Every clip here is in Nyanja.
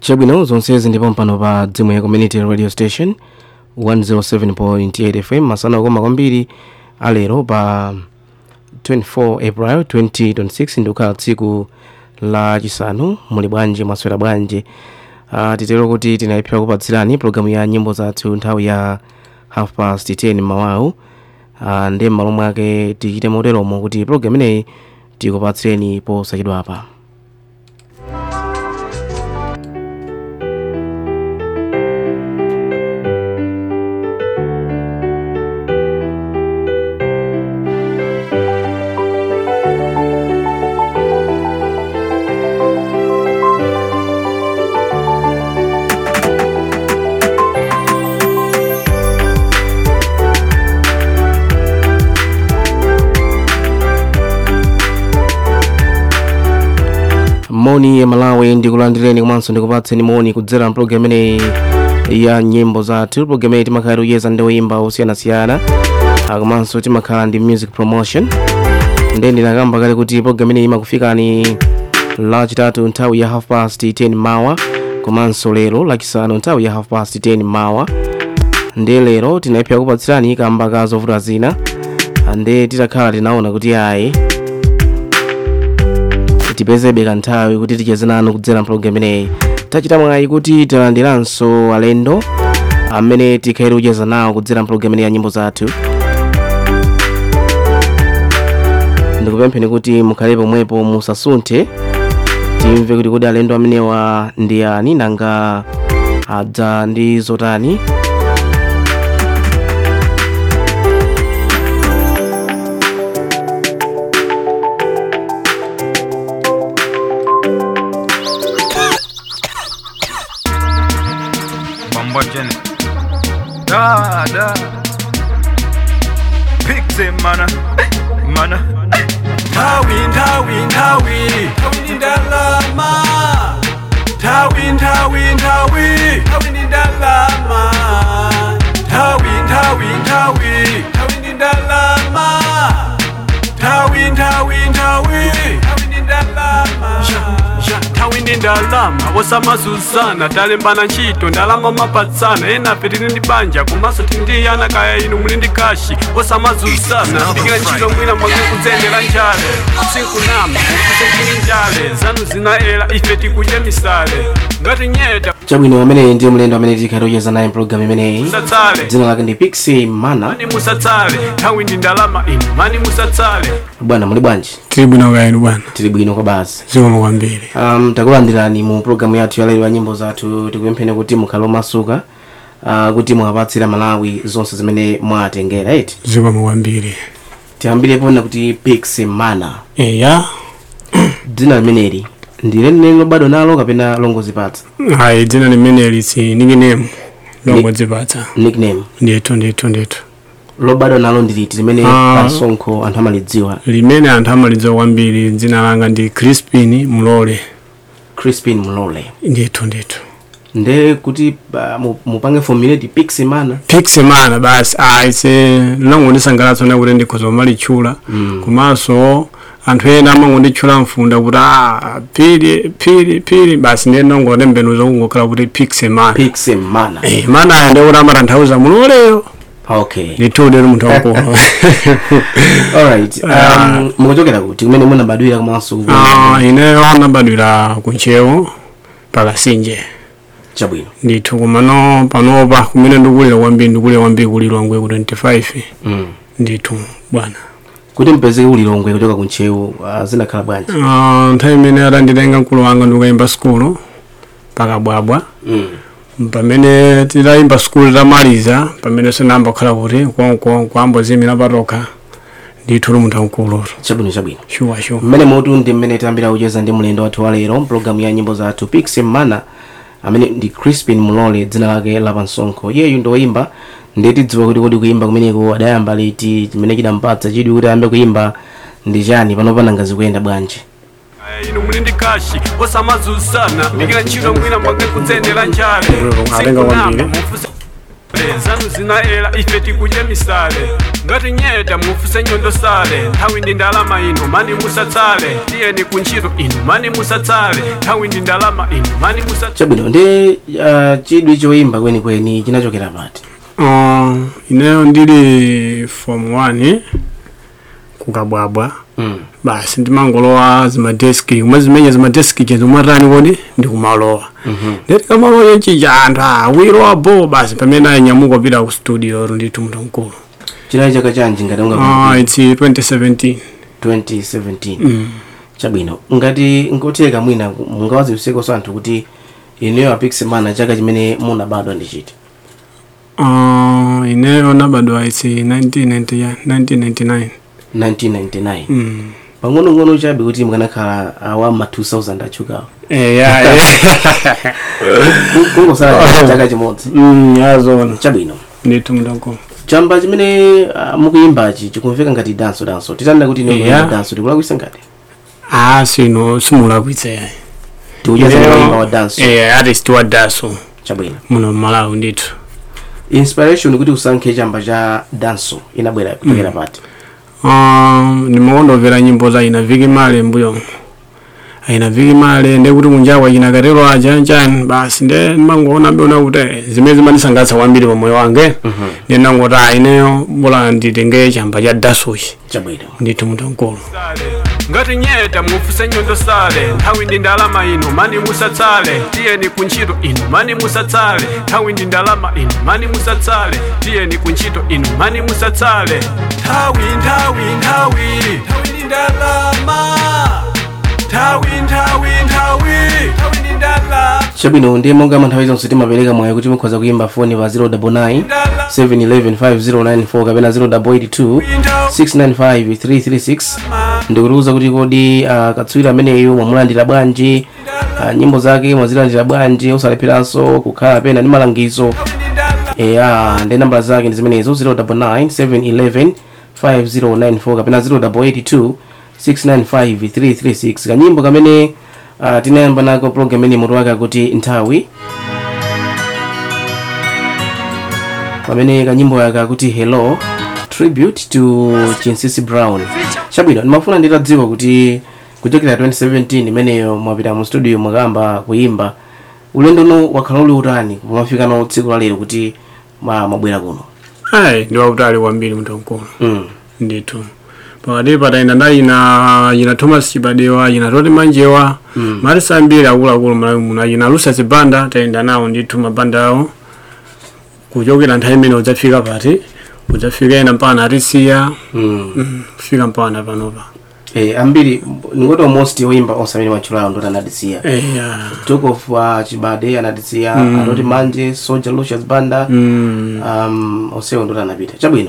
Chabwino zonsezi ndipo mpano pa Dzimwe Community Radio Station 107.8 FM masana koma kwambiri alero pa 24 April 2026 ndikukhala tsiku la chisanu. Muli bwanji, mwaswera bwanji? Titero kuti tinayipira kupatsirani programu ya nyimbo zathu nthawi ya 10:30 mawawu. Ndi m'malo mwake tichite moteromo kuti programu ineyi tikupatsireni posachedwa apa. Moni ya Malawi ndikulandireni komanso ndikupatseni moni kudzera program ineyi ya nyimbo zathu. Program ineyi timakhala kuyeza ndi oyimba osiyanasiyana komanso timakhala ndi music promotion. Ndinakamba kale kuti program ineyi imakufikani lachitatu nthawi ya 10:30 mawa komanso lero lachisanu nthawi ya 10:30 mawa. Ndi lero tinayipira kupatsirani kamba ka zovuta zina. Ndi titakhala tinaona kuti ayi tipezebe kanthawi kuti ticheze nanu kudzera program ineyi. Tachita mwayi kuti talandiranso alendo amene tikhaire kucheza nawo kudzera program ineyi ya nyimbo zathu. Ndikupempheni kuti mukhale pomwepo musasunthe timve kuti kodi alendo amenewa ndi ani nanga adza ndi zotani. Da Pixie mana Tawi ndalama Tawi ndalama ndalama wasamazuzana talembana ntchito ndalama mapatsana ena petini ndi banja kumaso tindiyana kaya inu muli ndi kashi wasamazuzana ndikira ntchito mwina mwake kudzendera njale sinkunama kukusekini njale zanu zinaela ife tikudya misale ngati nyeta. Chabwino amene ndiye mlendo amene tikhaire kucheza naye program imeneyi. Dzina lake ndi Pixie Mana. Mani musatsale tawi ndi ndalama inu mani musatsale. Bwana muli bwanji? Tili bwino kaenu bwana. Tili bwino kwa basi. Zikomo kwambiri. Takulandirani mu programu yathu ya lero ya nyimbo zathu. Tikupempheni kuti mukhale masuka kuti muwapatsira Malawi zonse zimene mwatengera eti. Zikomo kwambiri. Tiyambire pona kuti Pixie Mana. Eya. Dzina limeneli ndilene bado nalo kapena longozipatsa? Hayi dzina limeneli si nickname longozipatsa. Nickname. Ndithu. Lobado nalo ndiliti limene pasonkho anthu amalidziwa. Limene anthu amalidziwa kwambiri dzina langa ndi Crispin Mulole. Crispin Mulole. Ndithu. Nde kuti mupange formulate Pixie Mana. Pixie Mana basi ise longondisangalatsa na kuti ndikhoza malichula. Komanso anthu ena amangonditchula mfunda kuti pili basi ndiye nongole mbeno zokungokhala kuti Pixie Mana. Pixie Mana. Mana ndiye kuti amatanthauza Muloleyo. Okay. Nitode muntu wako. Alright. Mukachokera kuti kumene munabadwira komanso ine nabadwira kunchewo pakasinje. Chabwino. Ndithu kumano panopa kumene ndikulira kwambiri kulilongwe ku 25. Ndithu bwana. Kuti mpezeke kulilongwe kuchoka kunchewo zinakhala bwanji? Nthawi imene atanditenga mkulu wanga ndikuyimba skulu pakabwabwa. Pamene tidayimba skulu tamaliza pamene sinamba khala kuti kwambo zimira patoka ndithu munthu mkulu. Chabwino. Sure. Mmene motu ndi mmene tambira kucheza ndi mlendo wathu wa lero program ya nyimbo zathu Pixie Mana amene ndi Crispin Mulole dzina lake la pansonkho. Iyeyu ndi woyimba ndeti dziwa kuti kodi kuimba kumeneko adayamba liti chimene chidampatsa chidi kuti ayambe kuimba ndi chani pano panangazi kuyenda bwanji. Inu muli ndi kashi wasamazuzana ndikira ntchito mwina mwake kudzendera njale. zanu zinaela ife tikudye misale ngati nyeta mufuse nyondo sale nthawi ndi ndalama ino mani musatsale tiyeni kuntchito ino mani musatsale nthawi ndi ndalama ino mani musatsale. Chabwino ndi chidwi choyimba kwenikweni chinachokera pati? Ineyo ndili form 1 kukabwabwa. Basi ndimangolowa zimadeski kumwe zimenya zimadeski chezomwatani kodi ndikumalowa. Ndeti kamalowa chicha anthu awiro abo basi pamene anyamuka pita ku studio ndithu munthu mkulu. Chinali chaka chanji ngati unga? It's 2017. 2017. Chabwino ngati ngotheka mwina mungawaziwiseko anthu kuti ineyo apikismana chaka chimene munabadwa ndi chiti? Ineyo nabadwa it's 1999. 1999. Pang'ono chabe kuti mkanakhala awama 2000 achukawo. Kungosala chaka chimodzi. Yazona. Chabwino. Ndithu mndongo. Chamba chimene mukuyimbachi chikumveka ngati danso. Titanda kuti ino danso tikulakwisa ngati? Sino simulakwitsa yayi. Tiujaza kuimba wa danso. Artist wa danso. Chabwino. Muno Malawi ndithu. Inspiration kuti usankhe chamba cha danso inabwera kutokera pati? Nimaondovera nyimbo za ina Viki Male mbuyo. Aina Viki Male ndekuti kunjawa chinakatero ajanjani basi nde mangoona mbona kuti zimezi manisangatsa kwambiri pamoyo wange. Ndinangota ineyo bola nditenge chamba cha dansochi. Chabwino. Ndithu munthu mkulu. ngati nyeta mufuse nyondo sale nthawi ndi ndalama ino mani musatsale tiyeni kuntchito ino mani musatsale nthawi ndi ndalama ino mani musatsale tiyeni kuntchito ino mani musatsale nthawi ndi ndalama nthawi ndi ndalama. Chabwino ndi monga manthawi zonse timapereka mwayi kuti mukhoza kuyimba foni pa 099 711 5094 kapena 082 695 336 ndikuruza kuti kodi katswiri ameneyo mwamulandira bwanji, nyimbo zake mwazilandira bwanji, usaleperanso kukhala pena ndi malangizo. Ndi namba zake ndi zimenezo 099 711 5094 kapena 082 695 336. Kanyimbo kamene tinayamba nako program imene mutu wake kuti nthawi, pamene kanyimbo yake kuti hello tribute to Chinsisi Brown. Chabwino ndimafuna nditadziwa kuti kuchokera 2017 imeneyo mwapita mu studio mwakamba kuyimba, ulendo uno wakhala uli utani kumafika no tsiku la lero kuti mwabwera kuno? Ndi wautali kwambiri munthu mkulu. Ndithu pakati pataenda ndayina Thomas Chibadewa, yina Toti Manjewa, marisa ambiri akuluakulu muno, yina Lusa Zibanda taenda nawo ndithu mabanda awo kuchokera nthawi imene udzafika pati udzafika ena mpaka Arisia kufika mpaka panopa. Ambiri ngoti almost oyimba onsamene machulawo ndoti anadisiya. Talk of Chibade anadisiya, Toti Manje, Soldier Lucius Banda, onsewo ndoti anapita. Chabwino.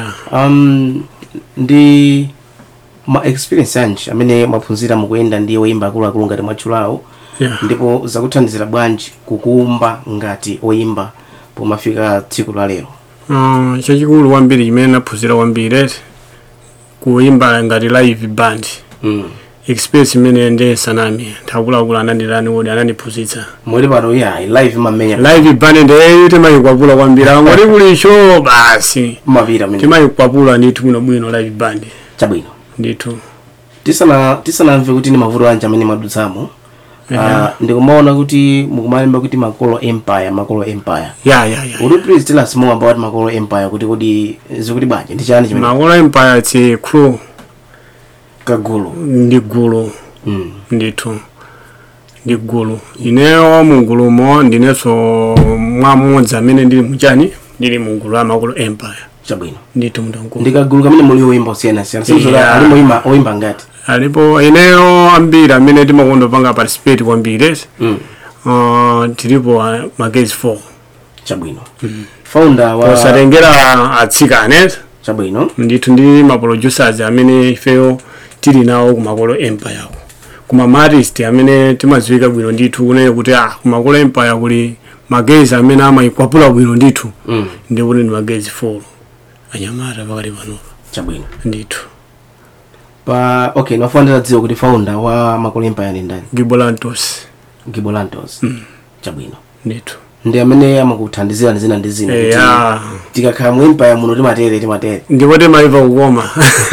Ndi ma experience yanji amene mwaphunzira mukuyenda ndi oyimba akuluakulu ngati mwachulawo, ndipo zakuthandizira bwanji kukumba ngati oyimba pomafika tsiku la lero? Chachikulu kwambiri chimene naphunzira kwambiri kuyimba ngati live band. Experience imene ndi sanami akuluakulu anandirani wodi anandiphunzitsa. Mweli pano live mamenya. Live band ndi timayikwapula kwambiri ngoti kulicho basi mapira mene timayikwapula ndithu bwino live band. Chabwino. Ndithu tisanamve kuti ni mavuto anje amene mwadutsamo. Ndikumaona kuti mukumalemba kuti Makolo Empire. Uli please tell us more about Makolo Empire kuti zikuti bwanji ndi chani chimene? Makolo Empire it's a crew. Kagulu. Ndi gulu. Ndithu. Ndi gulu. Ineyo mugulumo ndineso mwamudzi amene ndili muchani ndili mugulu la Makolo Empire. Chabwino. Ndithu mndongo. Ndikagulu kamene muli oyimba osiyana. Sizola alimo oyimba ngati. Alipo ineyo ambiri amene timakondopanga participate kwambiri. Tilipo Magezi 4. Chabwino. Founder wa posatengera atsikane. Chabwino. Ndithu ndi ma producers amene ifeyo tili nawo ku Makolo Empire. Kuma artist amene timaziwika bwino ndithu kunene kuti ku Makolo Empire kuli Magezi amene amayikwapula bwino ndithu. Ndi kuti ndi Magezi 4 anyamata pakati pano. Chabwino. Ndithu okay, nafundira dziwo kuti founder wa Makolo Empire ndi ndani? Gibolantos. Chabwino. Ndithu ndi amene amakuthandizira ndi zina ndi zina yeah tikakhala mwimpa ya muno timatere ndipo timaiva kukoma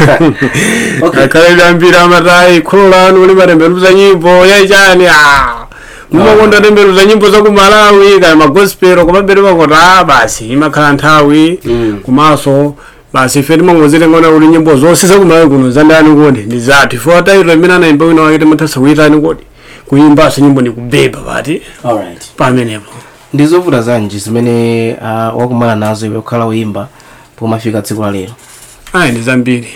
akale ambiri amatai kholo lanu limatembenuza nyimbo yachani mumakonda tembenuza nyimbo za ku Malawi kaya magospel kumabere makota basi imakhala nthawi kumaso basi ife timangozitengana kuti nyimbo zonse za ku Malawi kuno zandani kodi ndi zathu for taito imene anaimba wina wake timathasa kuitani kodi kuimbaso nyimbo ni kubeba pati alright pamenepo ndizovuta zanji zimene wakumana nazo iwe kukhala uimba pomafika tsiku la lero ndi zambiri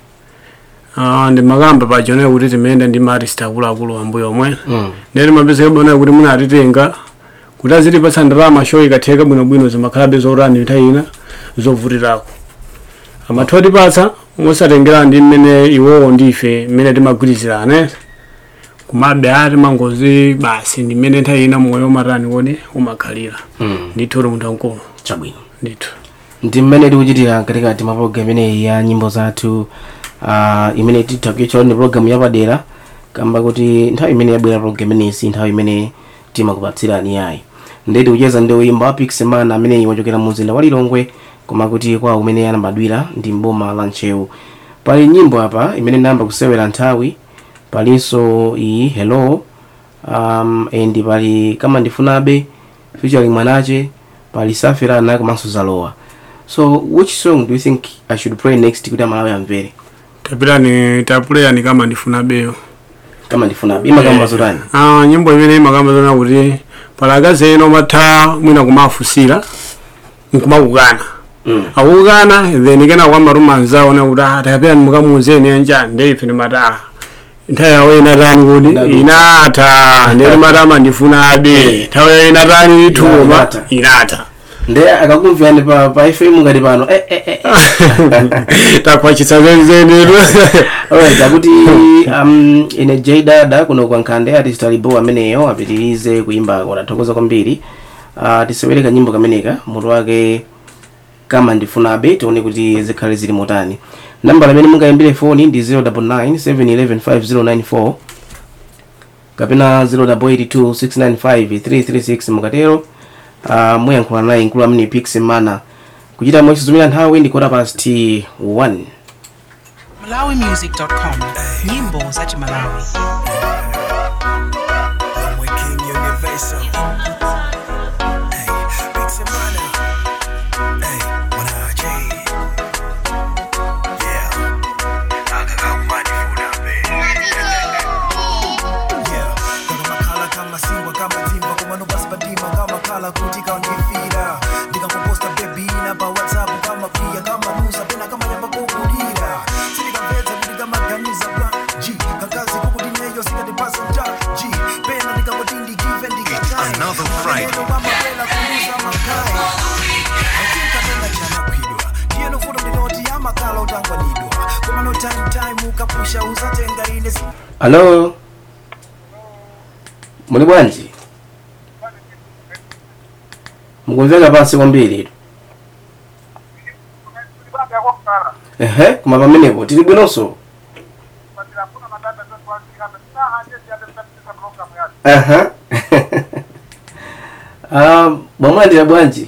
ndi makamba pachone kuti timene ndi artist akuluakulu ambuyo omwe ndere mapezeka bona kuti munatitenga kuti azitipatsa ndalama show ikatheka bwinobwino zimakhalabe zorani nthawi ina zovutirako amatipatsa mosatengera ndi mmene iwowo ndife mmene timagwirizirana kumabe ati mangozi basi ndi mmene nthawi ina moyo umatani kodi umakhalira ndithu munthu wankulu chabwino ndithu ndi mmene tikuchitira katikati ma program imeneyi ya nyimbo zathu imene titakuichora ndi program yapadera kamba kuti nthawi imene yabwera program imeneyi si nthawi imene timakupatsirani yayi ndeti kucheza ndi uimba Pixemana amene wachokera mu mzinda wa Lilongwe koma kuti kwa umene anabadwira ndi mboma la Nchewu. Pali nyimbo apa imene namba kusewera nthawi palinso iyi hello and pali kama ndifunabe featuring Mwanache pali Safirana komanso Zalowa. So which song do you think I should play next kuti Malawi amvere? Tapulaya ni kama ndifunabe. Kama ndifunabe imakamba zotani? Nyimbo imene imakamba zona kuti palagaze eno matha mwina kumafusira nkumakukana. Akukana then kena kwa marumanza ona kuti tapera mukamuzeni anjani ndeife ndimata nthawi yawo inatani kuti inata ndere matama ndifunabe nthawi yawo inatani ituma inata nde akakumvani pa FM ngati pano takwachitsa zenzenero alright akuti ine J-Dada kuno kwa Nkhande artist alibo ameneyo apitirize kuimba kotathokoza kwambiri tisewereka nyimbo kameneka mutu wake kama ndifunabe tione kuti zikhale zili motani. Namba lamene mungayimbire phone ndi 099711594 kapena 0882695336 mukatero muyankhula naye nkulu amene Pixemana kuchita mochizumira nthawi ndi 1:15. MalawiMusic.com nyimbo za Malawi. Hello. Muli bwanji? Mukumveka pansi kwambiri. Kuma pamenepo tili bwinonso. Mwamwandira bwanji?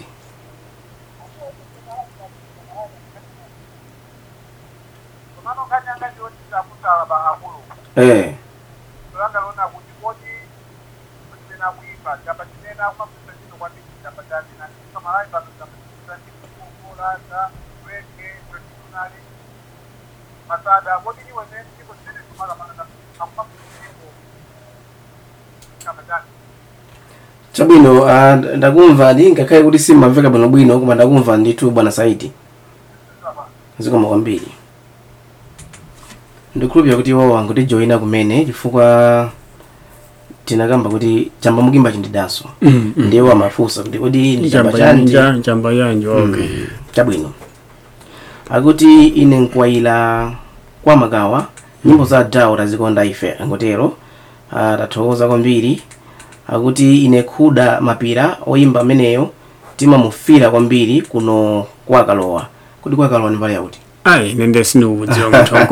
Chabwino ndakumva ndi ngakhale kuti simamveka bwino bwino koma ndakumva ndithu bwana Saidi. Zikoma kwambiri. Ndikhulupirira kuti wawo angoti joina kumene chifukwa tinakamba kuti chamba mukimba chindidaso. Ndiye amafusa kuti kodi ndi chamba chanje chamba yanjo okay. Chabwino. Akuti ine nkwayila kwa Magawa nyimbo za dawo tazikonda ife angotero tathokoza kwambiri. Akuti ine Khuda Mapira oimba ameneyo timamufira kwambiri kuno kwa Kalowa. Kuti kwa Kalowa ni pali yakuti? ai nende sindikudziwa munthu wangu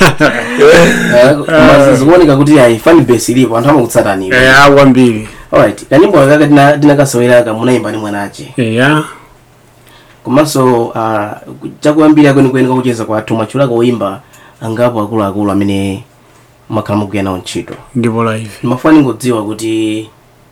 zikuoneka kuti ayi fan base ilipo anthu amakutsatani kwambiri. Alright, kanyimbo kaka tinakasowera munayimba ni mwanache. Komanso chakuyambira kwenikweni kakucheza kwathu mwachulaka woyimba angapo akuluakulu amene makhala mugwira nawo ntchito. Ndipo live. Mafani ngodziwa kuti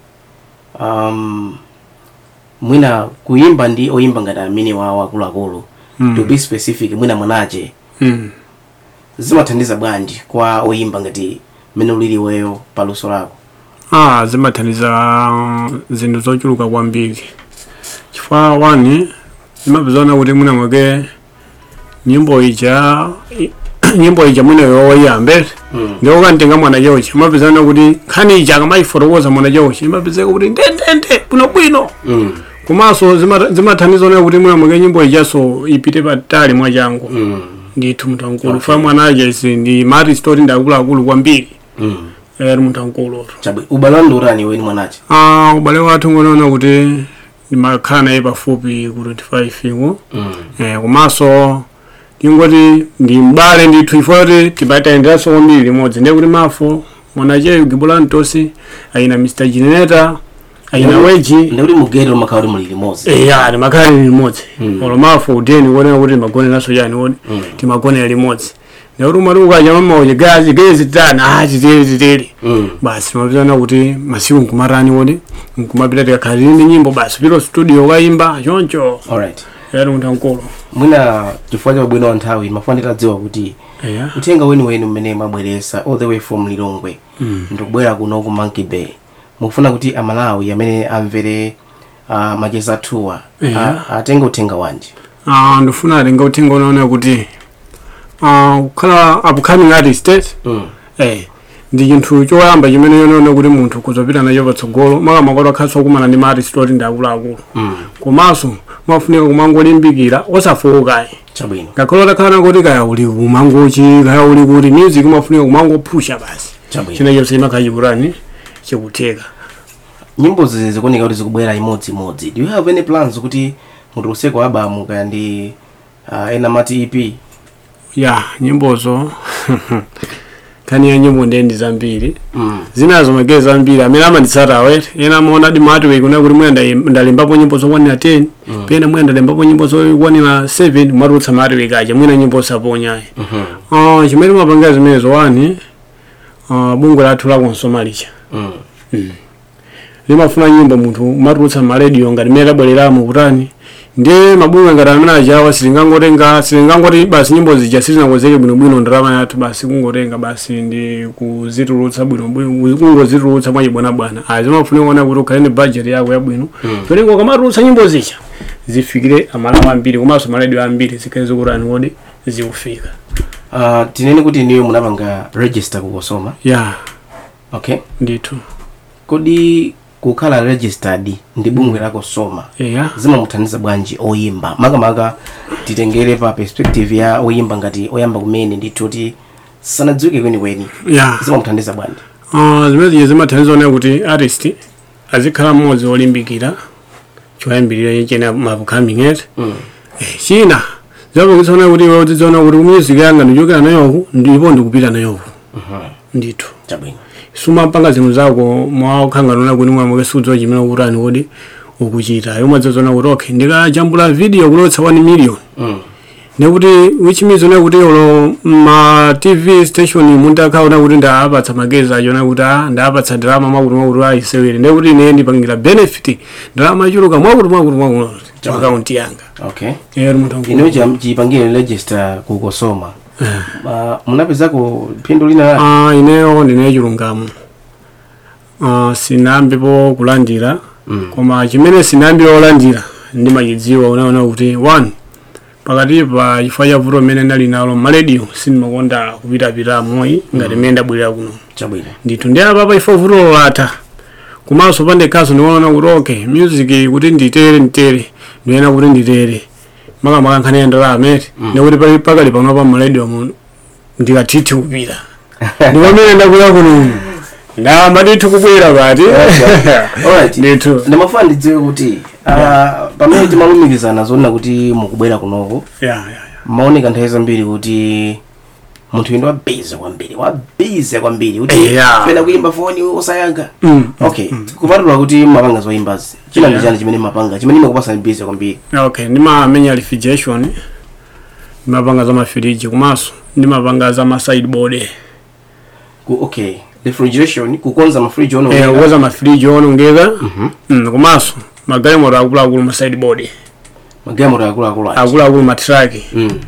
mwina kuyimba ndi oyimba ngati amene wawo akuluakulu. To be specific mwina mwanache. Zimathandiza bwanji kwa oyimba ngati mene ulili weyo paluso lako? Zimathandiza zinthu zochuluka kwambiri. Chifukwa wani zimapezana kuti mwina mwake nyimbo ija mwina yoyambe ndio kantenga mwana chauchi mapezana kuti nkhani ija akamayifotokoza mwana chauchi mapezeka kuti ndendende bwino komanso zimathandiza kuti mwina mwake nyimbo ijaso ipite patali mwachangu ndithu munthu wankulu fa mwanache isi ndi mari story ndakuluakulu kwambiri munthu wankulu. Ubale wanu urani weni mwanache? Ubale wathu ngonaona kuti ndimakhala naye pafupi ku 25 iko komanso ndingoti ndi mbale ndithu ifoti tipatayenderanso kwambiri limodzi ndiye kuti mafo mwanache Gibola Ntosi ayina Mr. Generator ayina Weji ndiye kuti mugero makhala muli limodzi. Ndimakhala limodzi olo mafo udeni kuonera kuti magoneranso yani woni timagonera limodzi. Ndio mari ukaja mama oje gezi tana chiteli basi mapizana kuti masiku nkumarani woni nkumapita tikakhalini nyimbo basi piro studio waimba choncho. Alright, munthu wankulu mwina chifukwa cha bwino nthawi mafani tadziwa kuti utenga weni mmene mabweresa all the way from Lilongwe ndikubwera kuno ku Monkey Bay mufuna kuti amalawi amene amvere macheza tour atenge utenga wanji? Ndifuna atenge utenga unaona kuti kukhala upcoming artist ndi chinthu choyamba chimene yonaona kuti munthu kuzopita nacho patsogolo makamaka akhaso kumana ndi artist oti ndi akuluakulu komanso mafunika kumangolimbikira osafowoka chabwino ngakhale takhala kuti kaya uli kumangochi kaya uli kuti music mafunika kumangopusha basi china chonse imakhachikurani chikutheka. Nyimbo zikuoneka kuti zikubwera imodzimodzi. Do you have any plans kuti munthu useko album kaya ndi ena mati EP? Nyimbozo kani ya nyimbo ndendi zambiri zinazo magezi zambiri amene amanditsata awere ena muona di mati kuna kuti mwenda ndalembapo nyimbo zokwanira 10 pena mwenda ndalembapo nyimbo zokwanira 7 marutsa mati wekaje mwina nyimbo saponya chimene mapanga zimenezo wani bungo lathu la konsomalicha limafuna nyimbo munthu marutsa ma radio ngati mera bwereramo kutani ndiye mabunga ngati amene ajawa silingangoti basi nyimbo zija sizinakozeke bwinobwino ndalama yathu basi kungotenga basi ndi kuzitulutsa bwinobwino kungozitulutsa mwachibwanabwana zimafunika kuona kuti ukhale ndi budget yako yabwino tolingo kamatulutsa nyimbo zija zifikire amalawi ambiri komanso maradio ambiri zikhale zikurani kodi zikufika. Tinene kuti niyo munapanga register kukosoma? Okay, ndithu kodi kukhala registered ndi bungwe lako soma zimamuthandiza bwanji oyimba makamaka titengere pa perspective ya oyimba ngati oyamba kumene ndithu kuti sanadziwike kwenikweni zimamuthandiza bwanji? Zimene zimathandiza kuti artist azikhala mmodzi olimbikira choyambirira chena mapukhaming china zabokisona kuti wewe udziona kuti music yanga ndichokera nayo ndipo ndikupita nayo ndithu chabwino sumapanga zinthu zako mwakhangana kuti mwamuke sudzo chimene kurani kodi ukuchita yomwe dzozona kuti okay ndikajambula video kulotsa 1 million nekuti which means kuti olo ma TV station mundakaona kuti ndaapatsa magezi achona kuti ndaapatsa drama mwakuti aisewere nekuti ine ndipangira benefit drama chuluka mwakuti account yanga. Okay, ino chipangire register kukosoma munapezako phindu lina? Ineyo ndine chilungamo sinambipo kulandira koma chimene sinambira olandira ndimachidziwa unaona kuti 1 pakati pa chifukwa cha vuto mmene ndali nalo maradio sindimakonda kupitapita moyi ngati mmene ndabwerera kuno chabwino ndithu ndi apa ifo vuto latha komanso pandekhaso ndiona kuti okay music kuti nditere ndiyena kuti nditere makamaka nkhani ya ndalama nekuti pakali pano pa maradio muno ndikathithi kupita ndipamene ndakwera kuno ndamadithu kubwera pati. Alright, ndimafuna ndidziwe kuti pamene timalumikizana zoona kuti mukubwera kunoko maoneka nthawi zambiri kuti munthu ndo wabiza kwambiri kuti pena kuimba foni usayankha. Okay, kupatula kuti mapanga zoimbazi china ndi chani chimene mapanga chimene makupasa biza kwambiri? Okay, ndimamenya refrigeration, ndimapanga za mafiriji komanso ndimapanga za ma sideboard. Okay, refrigeration kukonza mafriji ono kukonza mafriji onongeka. Komanso magalimoto akuluakulu ma sideboard, magalimoto akuluakulu matraki,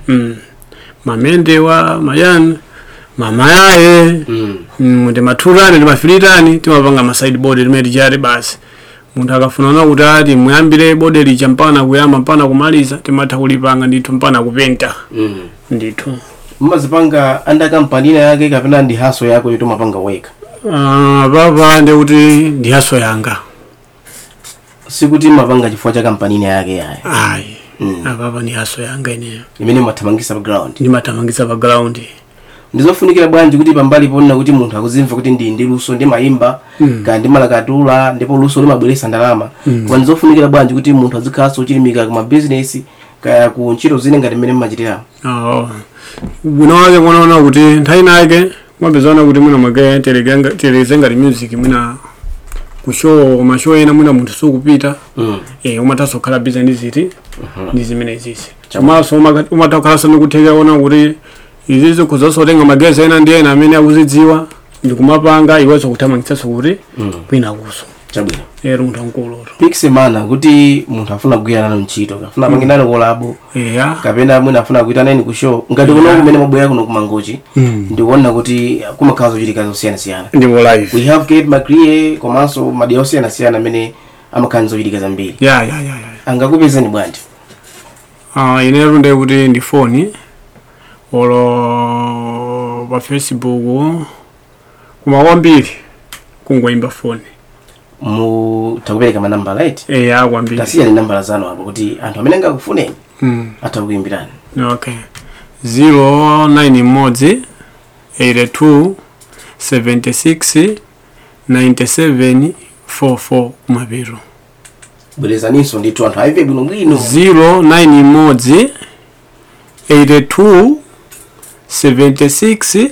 mamendewa mayani mamayaye ndi maturani ndi mafiritani timapanga ma sideboard limene tichati basi munthu akafuna kuti ati muyambire bode licha mpana kuyamba mpana kumaliza timatha kulipanga ndithu mpana kupenta. Ndithu mmazipanga anda kampani yake kapena ndi haso yako yoto mapanga weka? Papa ndi kuti ndi haso yanga, sikuti mapanga chifukwa cha kampani yake yayi. Ayi. Papa ni haso yanga ineyo imene mathamangisa background. Ndi mathamangisa background. Ndizofunikira bwanji kuti pambali ponna kuti munthu akuzimva kuti ndi luso ndi mayimba kandi malakatula ndipo luso limabweresa ndalama. Koma ndizofunikira bwanji kuti munthu azikhaso chilimika kuma business kaya ku ntchito zine ngati mmene mmachitira? Bwino wake kunaona kuti nthawi nake mwapezana kuti mwina mwake teleze ngati music mwina kushow mashow ena mwina munthu sukupita umatha kukhala busy ndi ziti ndi zimene zizi. Komanso umatha kukhala sanikutheka kuona kuti izizo kuzosotenga magezi ena ndi ena amene akuzidziwa ndikumapanga iweso kuthamangitsa kuti kwina kuso. Chabwino. Munthu mkulu. Piksemana kuti munthu afuna kugwira nalo ntchito afuna pangindana kolabo kapena mwina afuna kuita nani ku show ngati kuno kumene mabwera kuno kumangochi ndikuona kuti kumakhala zochitika zosiyana-siyana. Ndimo live. We have Kate McCrea komanso madera osiyana-siyana amene amakhala zochitika zambiri. Angakupezeni bwanji? Ineyo ndi kuti ndi phone olo pa Facebook kuma kwambiri kungoimba phone. Takupereka manamba right? Kwambiri. Tasiyani namba zanu hapo kuti anthu amene angakufuneni atakuimbirani. Okay. 091 82 76 97 44 kumapiro. Bwelezaninso ndithu anthu aive bwinobwino. 091 82 76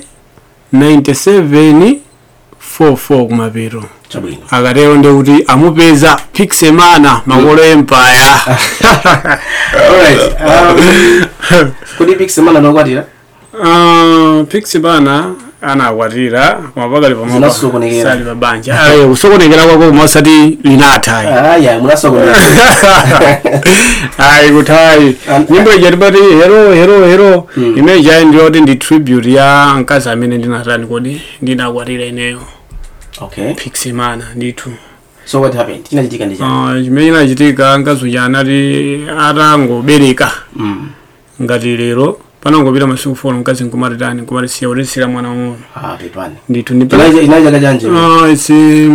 97 44 kumapiro. Chabwino. Akatero ndi kuti amupeza Piksemana makolo empire. Alright. Kodi Piksemana nokwatira? Piksemana anakwatira kumapakali pamapa. Zinasokonekera. Sali babanja. Kusokonekera kwako kumasati linathayi. Munasokonekera. Kuthayi. Nyimbo ijatibati hero. Imeja ndiyoti ndi tribute ya mkazi amene ndinatani kodi ndinakwatira ineyo. Okay. Piksemana ndithu. So what happened? Chinachitika ndi chani? Chimene chinachitika mkazi anati atangobereka. Ngati lero panangopita masiku 4 mkazi nkumatitani nkumatisiya utisira mwana wang'ono. Pepani. Ndithu inaja kajanje? It's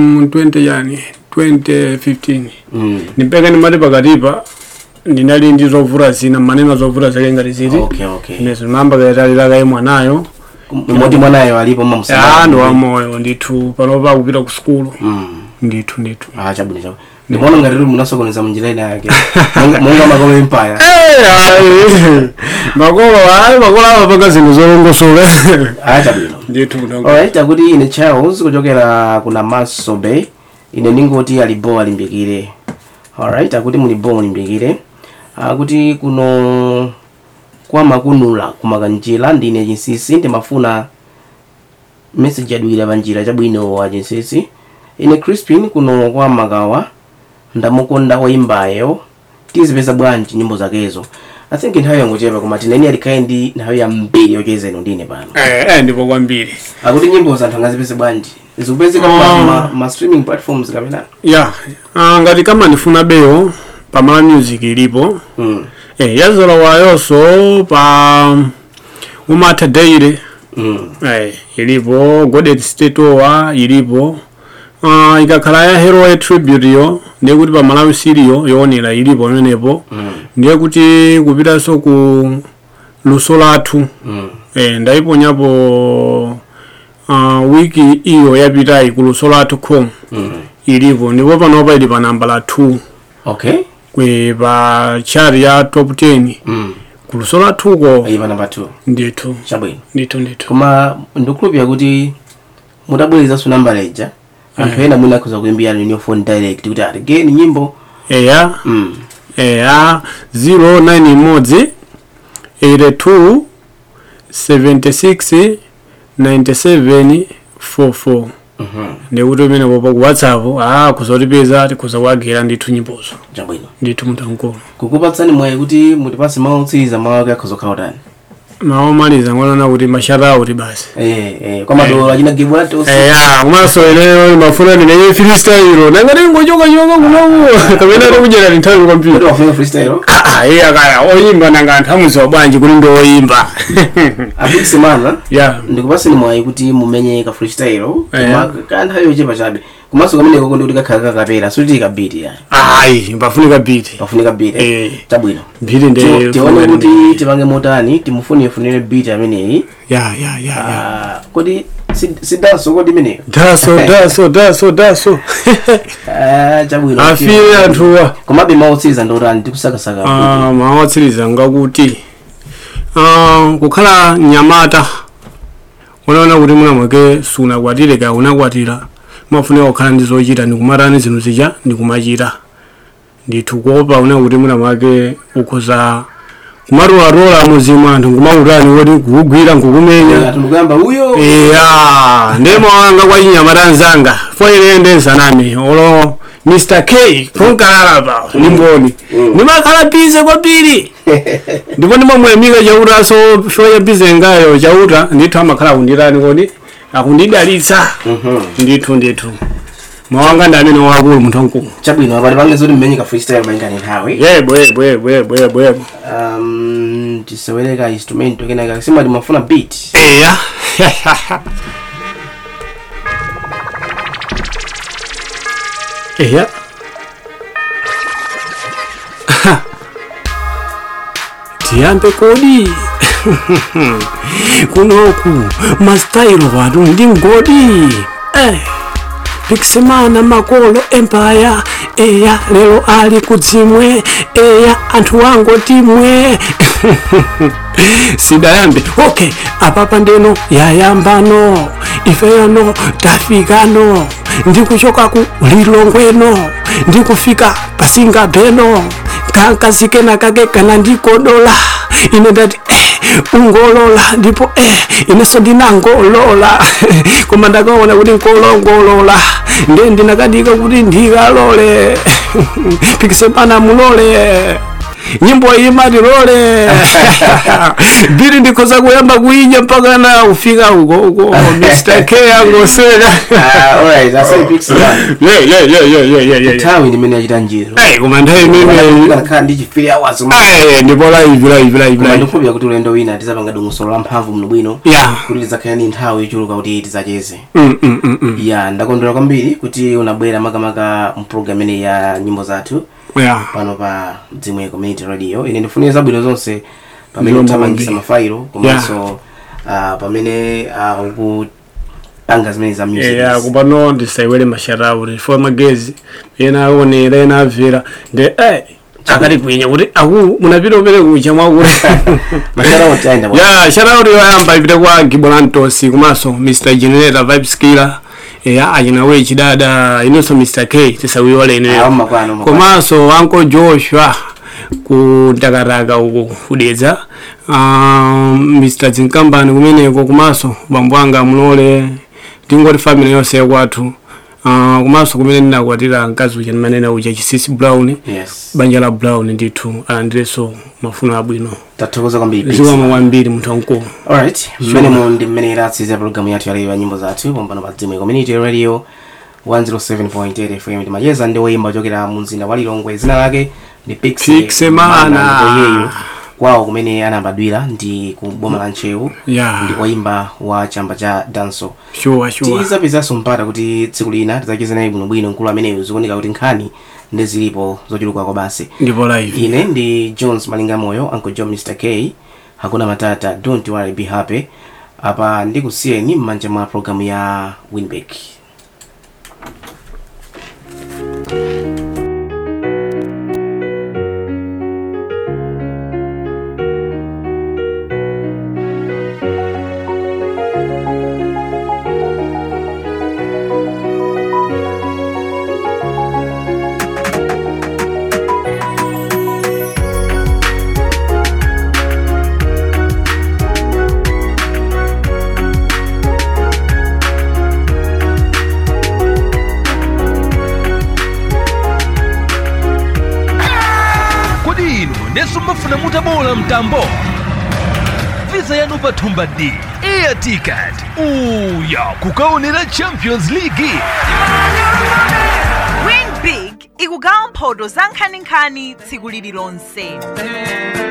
2015. Nipeka nimati pakatipa ndinali ndi zovuta zina maneno zovuta zake ngati ziti. Okay. Nezo namba katalira kaye mwanayo. Moti mwanayo alipo mamusana. Ndo wamoyo ndithu panopa kupita ku school. Ndithu. Chabwino. Ndimona ngati munasokoneza munjira ina yake. Monga makolo empire. Makolo apanga zinthu zolongosola. Chabwino. Ndithu. Alright, akuti ine Charles kuchokera kuna Masobe. Ine ningoti alibo alimbikire. Alright, akuti mulibo mulimbikire. Akuti kuno kwa makunula kumakanjira ndine jinsisi ndimafuna message adwira banjira chabwino wa jinsisi. Ine Crispin kuno kwa magawa ndamukonda oyimbayo tizipeza bwanji nyimbo zakezo. I think nthawi yangochepa koma tineni alikaindi nthawi ya mbiri yocheza ino ndine pano. Ndipo kwambiri. Akuti nyimbo za anthu angazipeze bwanji zikupezeka ma streaming platforms kapena? Ngati kama ndifuna beyo pa Mala Music ilipo. Yazora wayonso pa Umata Daily. Ilipo Godet State Owa ilipo. Ikakhala ya Hero Tribute yo ndiye kuti pa Malawi Studio yoonera ilipo menepo. Ndiye kuti kupitanso ku luso lathu. Ndaiponyapo wiki iyo yapitayi ku luso lathu ilipo ndipo panopa ili pa namba la 2. Okay. Kwe pa chart ya top 10 kuluso lathuko ayipa namba 2 ndithu chabwino ndithu koma ndikhulupirira kuti mutabwerezaso namba leja anthu ena mwina akhoza kuimbirana ni phone direct kuti again nyimbo eya 091 82 76 97 44 ndikuti umene popa ku WhatsApp kuzotipeza tikhoza kuagera ndithu nyimbozo chabwino ndithu mutankulu kukupatsani mwayi kuti mutipase mawu otsiriza mawu ake akhoza kukhala utani mawu omaliza ngolona kuti masharauti basi kwa madolo achina gibwa tonse kumaso ineyo mafuna ndine freestyle nangati ngochoka kunoku kapena tikujera nthawi kwambiri kuti wafuna freestyle akaya oyimba nanga anthu amuziwa bwanji kuti ndi oyimba abikisemana ndikupaseni mwayi kuti mumenye ka freestyle kanthawi yochepa chabe kumaso kameneko kuti kakhala kakapera suti kabiti ya ayi pafunika biti chabwino biti ndi tione kuti tipange motani timufunire biti ameneyi kodi sidaso kodi imeneyo daso chabwino afire anthuwa komabe mawotsiriza ndotani tikusakasaka mawotsiriza ngakuti kukhala nyamata unaona kuti muna mwake sunakwatire ka unakwatira mafunika kukhala ndi zochita ndikumatani zinthu zija ndikumachita ndithu kuopa una kuti muna mwake ukhoza kumarola muzimu anthu ngumautani woti kugwira ngukumenya atumukamba uyo ndemo wanga kwa chinyamata nzanga foyerende nsanami olo Mr. K konkalala pa nimboni nimakhala bize kwambiri ndipo ndimamuyamika chautaso shoya bize ngayo chauta ndithu amakhala kundirani kodi akundidalitsa ndithu mawanga ndi amene wakulu munthu wankulu chabwino apati pange zoti mmenye ka freestyle maingani nthawi bwe tisewereka instrument kenaka simati mafuna beat tiyambe kodi kunoku mastyle watu ndi ngodi Pikisemana makolo empire lero ali kudzimwe anthu wango timwe sidayambe apapa ndeno yayambano ifeyano tafikano ndikuchoka ku Lilongweno ndikufika pasinga beno kankazikena kake kana ndikodola ine ndati ungolola ndipo ineso ndinangolola koma ndakaona kuti ngolola ndinakadika kuti ndikalole Pikisemana mulole nyimbo imati lole bili ndikhoza kuyamba kuinya mpaka na ufika uko Mr. K angoseka alright that's a big song tawi ndimene achita njiro koma nthawi imene kana ndi chifiri hours ndipo live ndikupya kuti ulendo wina tizapanga dongosolo la mphamvu mno bwino kuti lizakhale ni nthawi yochuluka kuti tizacheze ndakondwera kwambiri kuti unabwera makamaka mprogram ine ya nyimbo zathu pano pa Dzimwe Community Radio ine ndifunira zabwino zonse pamene utamangisa mafailo komanso pamene ukupanga zimene za music kupano ndisaiwele masharauti for magezi ena aonera ena avera nde akati kwenye kuti munapita umene kucha mwakule masharauti aenda sharauti yoyamba ipite kwa Gibolantosi kumaso Mr. Generator Vibes Killer achinawe chidada inonso Mr. K tisawiwale ineyo komanso Uncle Joshua kuntakaraka uko kudedza Mr. Zinkambani kumeneko komanso bambo anga mulole tingoti family yonse yakwathu komanso kumene ndinakwatira mkazi uja manena uja Chisisi Brown banja la Brown ndithu alandireso mafuno abwino tathokoza kwambiri ziwama kwambiri munthu wankulu alright mmene iratsiza program yathu ya nyimbo zathu pompano pa Dzimwe Community Radio 107.8 FM timacheza ndi woyimba ochokera mu mzinda wa Lilongwe zina lake ndi Pikisemana kwawo kumene anabadwira ndi ku boma la Nchewu ndi woyimba wa chamba cha danso sure tizapizaso mpata kuti tsiku lina tizacheza naye bwinobwino mkulu ameneyo zikuoneka kuti nkhani ndi zilipo zochuluka kwa basi ndipo live ine ndi Jones Malinga Moyo Uncle John Mr. K hakuna matata don't worry be happy apa ndikusiyeni mmanja mwa program ya Winback. Nesu mafuna mutabola mtambo visa yanu pathumba D Air Ticket uya kukaonera Champions League. Win big ikugawa mphoto za nkhaninkhani tsiku lililonse.